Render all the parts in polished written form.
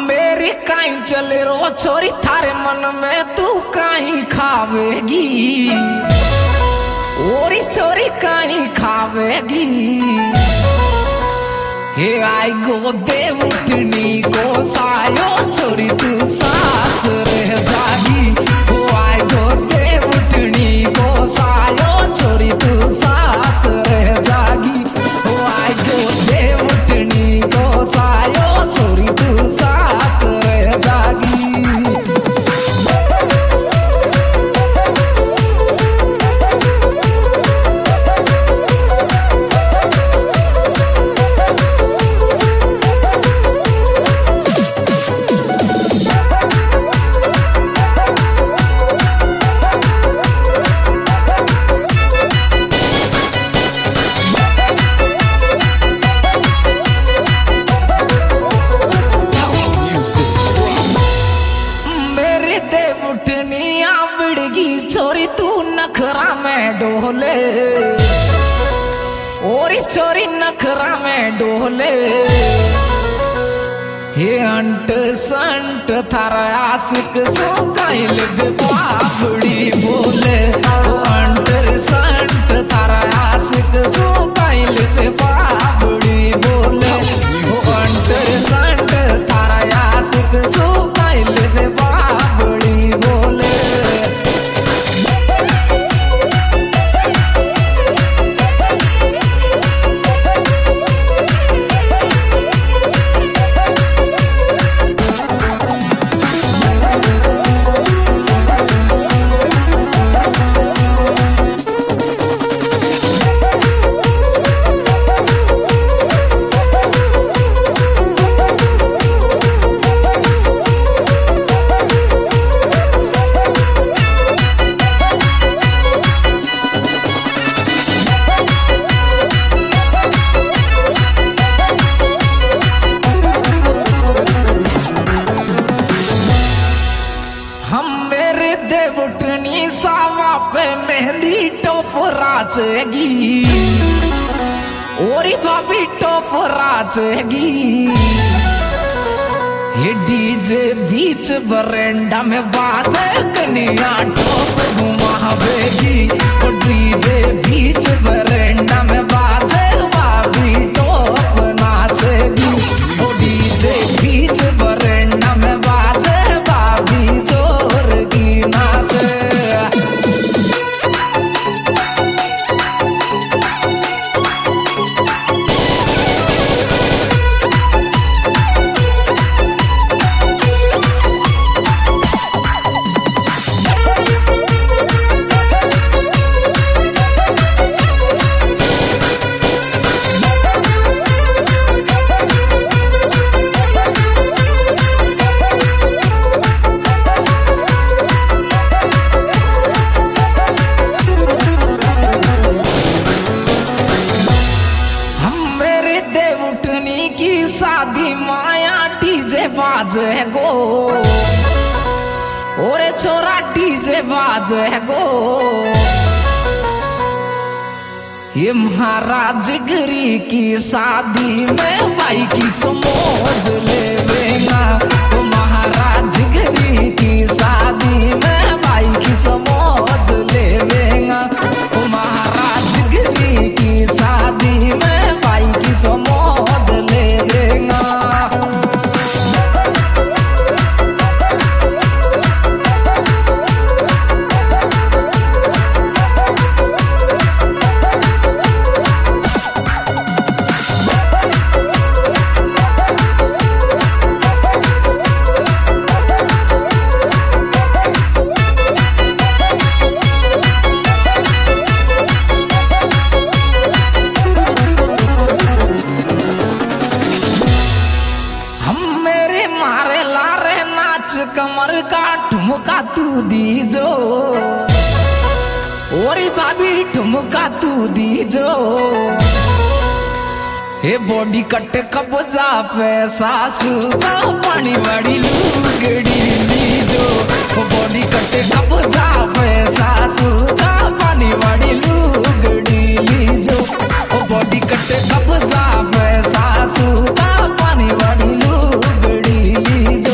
मेरी काई चले रो छोरी थारे मन में तू काई खावेगी और इस छोरी काई खावेगी। हे आई गो देव उठनी को सायो छोरी तू सास रह जागी। हो आई गो देव उठनी को सायो छोरी तू सास रह जागी। हो आई गो देव उठनी को सायो छोरी तू सास रह जागी। उठनिया बिड़गी छोरी तू नखरा में डोले और इस छोरी नखरा में डोले। हे अंट संट थारा आशिक सो काइल बाबड़ी बोले। अंट संट थारा आशिक सो काइल बाबड़ी बोले। अंट संट थारा आशिक सो काइल बाबड़ी बोले। देवुठनी सावा पे मेहंदी टोप राचेगी और भाभी टोप राचेगी। ये डीजे बीच बरेंडा में बाजे कन्या टोप घुमावेगी। और डीजे बीच बरेंडा में बाजे भाभी टोप नाचेगी। और डीजे बीच बरेंडा में बाजे भाभी जोर की नाचे। देवुठनी की शादी माया डीजे बाजे गो और छोरा डीजे बाजे गो। ये महाराज गिरी की शादी में भाई की समोज लेवेगा। तो महाराज गिरी की शादी में भाई की समोज लेवेगा। तो महाराज गिरी की शादी में भाई की समोज लेवेगा। मारे लारे नाच कमर का ठुमका तू दीजो और भाभी ठुमका तू दीजो। हे बॉडी कट कब्जा पे सासू का पानी वाली लुगड़ी लीजो। बॉडी कट कब्जा पे सासू का पानी वाली लुगड़ी लीजो। बॉडी कट कब्जा पे सासू का पानी वाली लुगड़ी लीजो।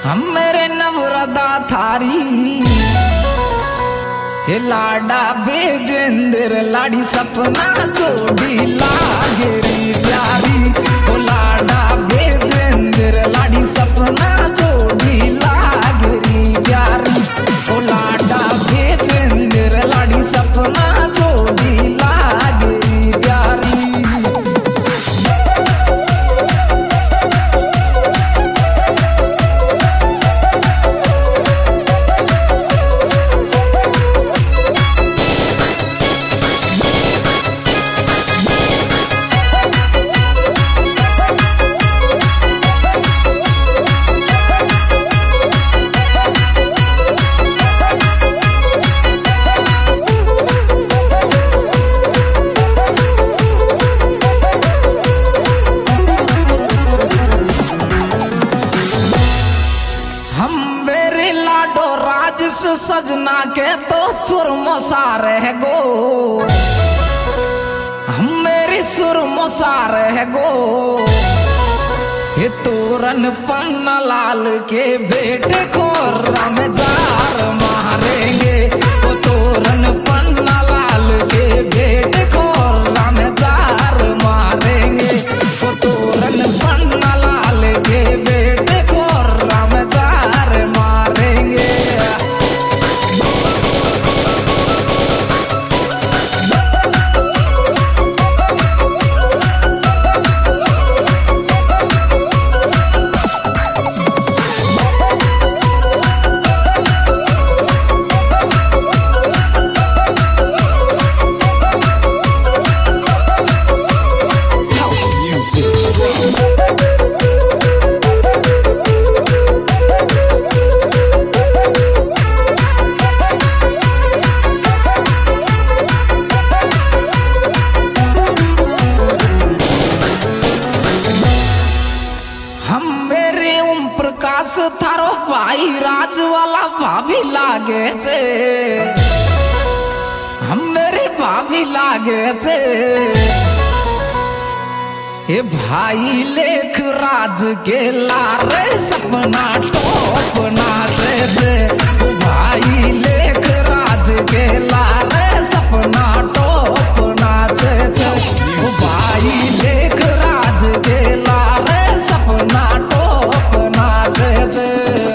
हम मेरे नवरदा थारी हे लाडा बेजेंद्र लाड़ी सपना जोड़ी लागेरी प्यारी ओ लाडा बेजेंद्र लाड़ी सपना जोड़ी लागेरी प्यारी ओ लाडा बेजेंद्र लाड़ी सपना जोड़ी लागेरी प्यारी। सजना के तो सुर मोसार है गो हम मेरी सुर मोसार है गो ये तोरन पन्ना लाल के बेटे को रमजार मारेंगे वो तोरन पन्ना लाल के बेटे को रमजार मारेंगे वो तोरन पन्ना लाल के बेटे को रमजार मारेंगे। प्रकाश थारो भाई राज वाला भाभी लागे छे हम मेरे भाभी लागे छे ये भाई लेख राज के लारे सपना टॉप नाचे छे भाई लेख राज के लारे सपना टॉप नाचे छे भाई लेख राज के लारे सपना टॉप नाचे छे।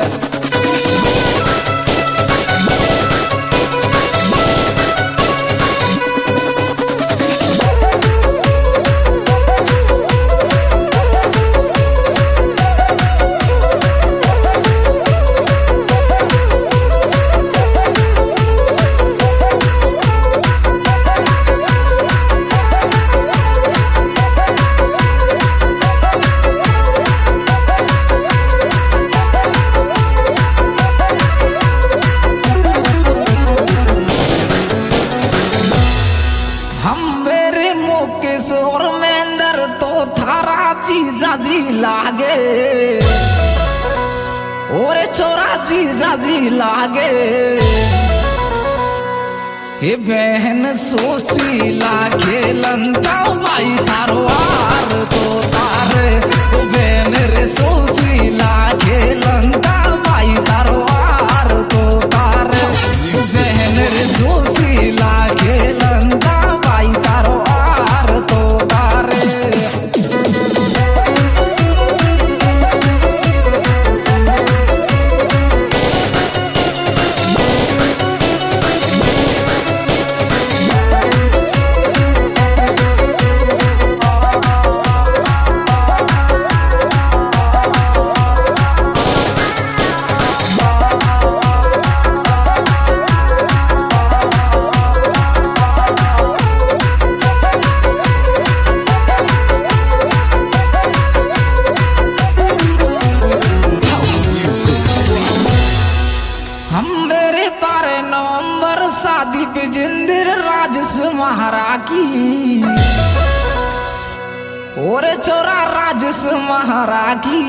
किशोर मेंदर तो थारा जीजा जी लागे और छोरा जीजा जी लागे हे बहन सोशीला खेलन भाई थारवार तो तारे ओ बहन रे सोशीला खेलन भाई थारवार तो तारे ओ बहन रे सोशीला खेलन भाई थारवार तो तारे। शादी पे जिंदर राजस महारा की और चोरा राजस महारा की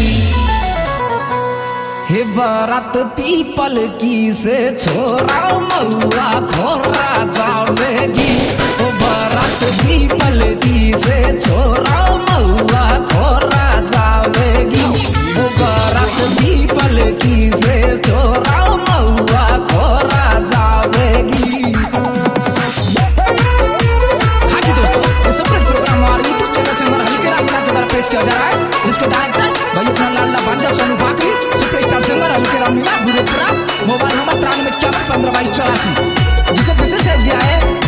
हे बरत पीपल की से छोरा महुआ खोरा जावेगी ओ बरत पीपल की से छोरा महुआ खोरा जावेगी ओ बरत पीपल के डायरेक्टर भाई अपना लाल भांजा सोनू भाकरी, superstar singer Halke Ram Meena Burepura. Mobile number 93 51 15 22 84, जिसे विशेष दिया है